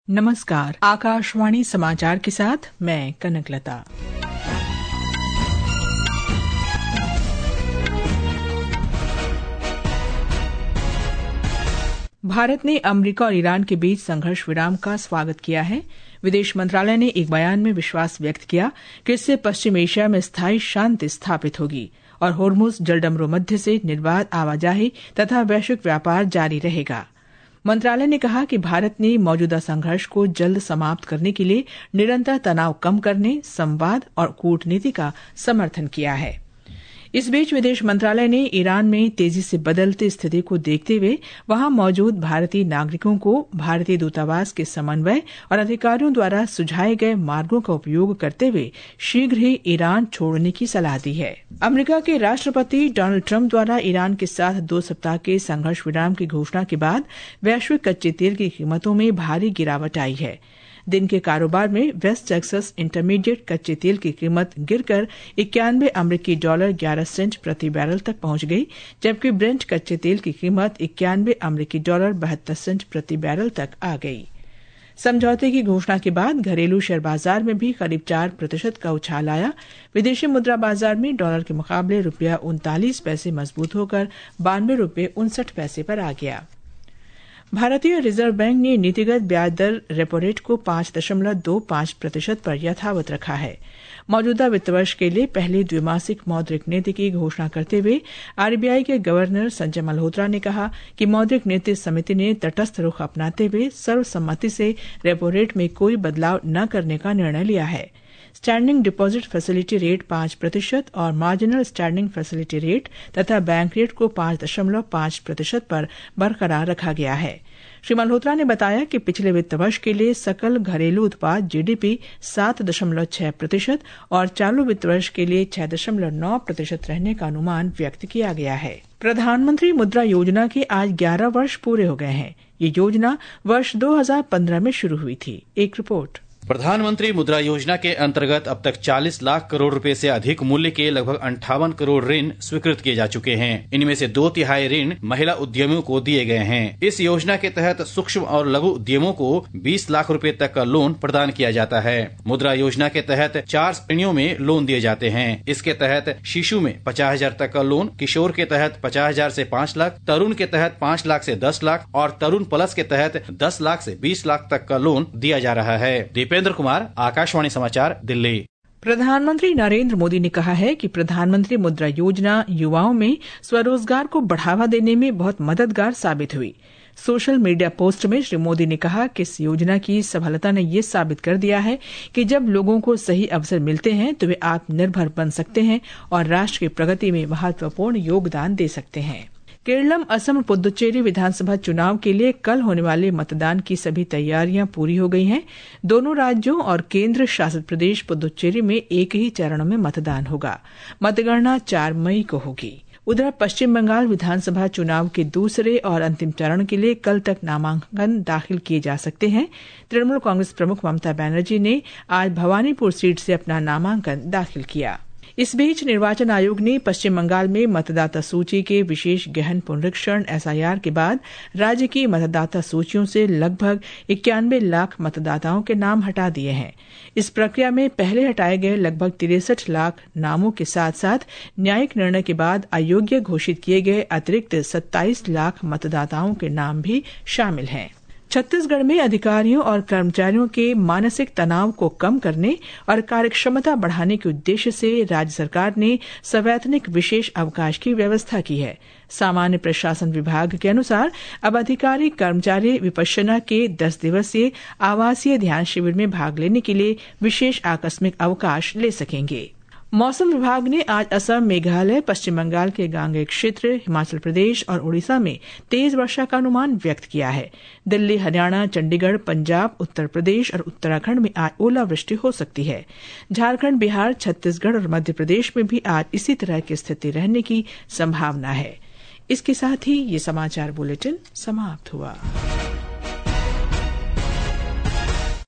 नमस्कार, आकाशवाणी समाचार के साथ मैं कनकलता। भारत ने अमेरिका और ईरान के बीच संघर्ष विराम का स्वागत किया है। विदेश मंत्रालय ने एक बयान में विश्वास व्यक्त किया कि इससे पश्चिम एशिया में स्थायी शांति स्थापित होगी और होर्मुज जलडमरू मध्य से निर्बाध आवाजाही तथा वैश्विक व्यापार जारी रहेगा। मंत्रालय ने कहा कि भारत ने मौजूदा संघर्ष को जल्द समाप्त करने के लिए निरंतर तनाव कम करने, संवाद और कूटनीति का समर्थन किया है। इस बीच विदेश मंत्रालय ने ईरान में तेजी से बदलती स्थिति को देखते हुए वहां मौजूद भारतीय नागरिकों को भारतीय दूतावास के समन्वय और अधिकारियों द्वारा सुझाए गए मार्गों का उपयोग करते हुए शीघ्र ही ईरान छोड़ने की सलाह दी है। अमेरिका के राष्ट्रपति डोनाल्ड ट्रंप द्वारा ईरान के साथ 2 सप्ताह के संघर्ष विराम की घोषणा के बाद वैश्विक कच्चे तेल की कीमतों में भारी गिरावट आई है। दिन के कारोबार में वेस्ट टेक्सास इंटरमीडिएट कच्चे तेल की कीमत गिरकर 91 अमेरिकी डॉलर 11 सेंट प्रति बैरल तक पहुंच गई, जबकि ब्रेंट कच्चे तेल की कीमत 91 अमेरिकी डॉलर 72 सेंट प्रति बैरल तक आ गई। समझौते की घोषणा के बाद घरेलू शेयर बाजार में भी करीब 4% का उछाल आया। विदेशी मुद्रा बाजार में डॉलर के मुकाबले रुपया 39 पैसे मजबूत होकर 92 रुपये 59 पैसे पर आ गया। भारतीय रिजर्व बैंक ने नीतिगत ब्याज दर रेपो रेट को 5.25% पर यथावत रखा है। मौजूदा वित्त वर्ष के लिए पहली द्विमासिक मौद्रिक नीति की घोषणा करते हुए आरबीआई के गवर्नर संजय मल्होत्रा ने कहा कि मौद्रिक नीति समिति ने तटस्थ रुख अपनाते हुए सर्वसम्मति से रेपो रेट में कोई बदलाव न करने का निर्णय लिया है। स्टैंडिंग डिपॉजिट फैसिलिटी रेट 5% और मार्जिनल स्टैंडिंग फैसिलिटी रेट तथा बैंक रेट को 5.5% पर बरकरार रखा गया है। श्री मल्होत्रा ने बताया कि पिछले वित्त वर्ष के लिए सकल घरेलू उत्पाद जीडीपी 7.6% और चालू वित्त वर्ष के लिए 6.9% रहने का अनुमान व्यक्त किया गया है। प्रधानमंत्री मुद्रा योजना के आज 11 वर्ष पूरे हो गए हैं। ये योजना वर्ष 2015 में शुरू हुई थी। एक रिपोर्ट। प्रधानमंत्री मुद्रा योजना के अंतर्गत अब तक 40 लाख करोड़ रुपए से अधिक मूल्य के लगभग 58 करोड़ ऋण स्वीकृत किए जा चुके हैं। इनमें से 2/3 ऋण महिला उद्यमियों को दिए गए हैं। इस योजना के तहत सूक्ष्म और लघु उद्यमों को 20 लाख रुपए तक का लोन प्रदान किया जाता है। मुद्रा योजना के तहत 4 श्रेणियों में लोन दिए जाते हैं। इसके तहत शिशु में 50,000 तक का लोन, किशोर के तहत 50,000 से 5 लाख, तरुण के तहत 5 लाख से 10 लाख और तरुण प्लस के तहत 10 लाख से 20 लाख तक का लोन दिया जा रहा है। दीपेंद्र कुमार, आकाशवाणी समाचार, दिल्ली। प्रधानमंत्री नरेंद्र मोदी ने कहा है कि प्रधानमंत्री मुद्रा योजना युवाओं में स्वरोजगार को बढ़ावा देने में बहुत मददगार साबित हुई। सोशल मीडिया पोस्ट में श्री मोदी ने कहा कि इस योजना की सफलता ने ये साबित कर दिया है कि जब लोगों को सही अवसर मिलते हैं तो वे आत्मनिर्भर बन सकते हैं और राष्ट्र की प्रगति में महत्वपूर्ण योगदान दे सकते हैं। केरलम, असम और पुदुचेरी विधानसभा चुनाव के लिए कल होने वाले मतदान की सभी तैयारियां पूरी हो गई हैं। दोनों राज्यों और केंद्र शासित प्रदेश पुदुचेरी में एक ही चरण में मतदान होगा। मतगणना 4 मई को होगी। उधर पश्चिम बंगाल विधानसभा चुनाव के दूसरे और अंतिम चरण के लिए कल तक नामांकन दाखिल किए जा सकते हैं। तृणमूल कांग्रेस प्रमुख ममता बनर्जी ने आज भवानीपुर सीट से अपना नामांकन दाखिल किया। इस बीच निर्वाचन आयोग ने पश्चिम बंगाल में मतदाता सूची के विशेष गहन पुनरीक्षण एसआईआर के बाद राज्य की मतदाता सूचियों से लगभग 91 लाख मतदाताओं के नाम हटा दिए हैं। इस प्रक्रिया में पहले हटाए गए लगभग 63 लाख नामों के साथ साथ न्यायिक निर्णय के बाद अयोग्य घोषित किए गए अतिरिक्त 27 लाख मतदाताओं के नाम भी शामिल हैं। छत्तीसगढ़ में अधिकारियों और कर्मचारियों के मानसिक तनाव को कम करने और कार्यक्षमता बढ़ाने के उद्देश्य से राज्य सरकार ने सवैतनिक विशेष अवकाश की व्यवस्था की है। सामान्य प्रशासन विभाग के अनुसार अब अधिकारी कर्मचारी विपश्यना के 10 दिवसीय आवासीय ध्यान शिविर में भाग लेने के लिए विशेष आकस्मिक अवकाश ले सकेंगे। मौसम विभाग ने आज असम, मेघालय, पश्चिम बंगाल के गांगेय क्षेत्र, हिमाचल प्रदेश और उड़ीसा में तेज वर्षा का अनुमान व्यक्त किया है। दिल्ली, हरियाणा, चंडीगढ़, पंजाब, उत्तर प्रदेश और उत्तराखंड में आज ओलावृष्टि हो सकती है। झारखंड, बिहार, छत्तीसगढ़ और मध्य प्रदेश में भी आज इसी तरह की स्थिति रहने की संभावना है। इसके साथ ही ये समाचार बुलेटिन समाप्त हुआ।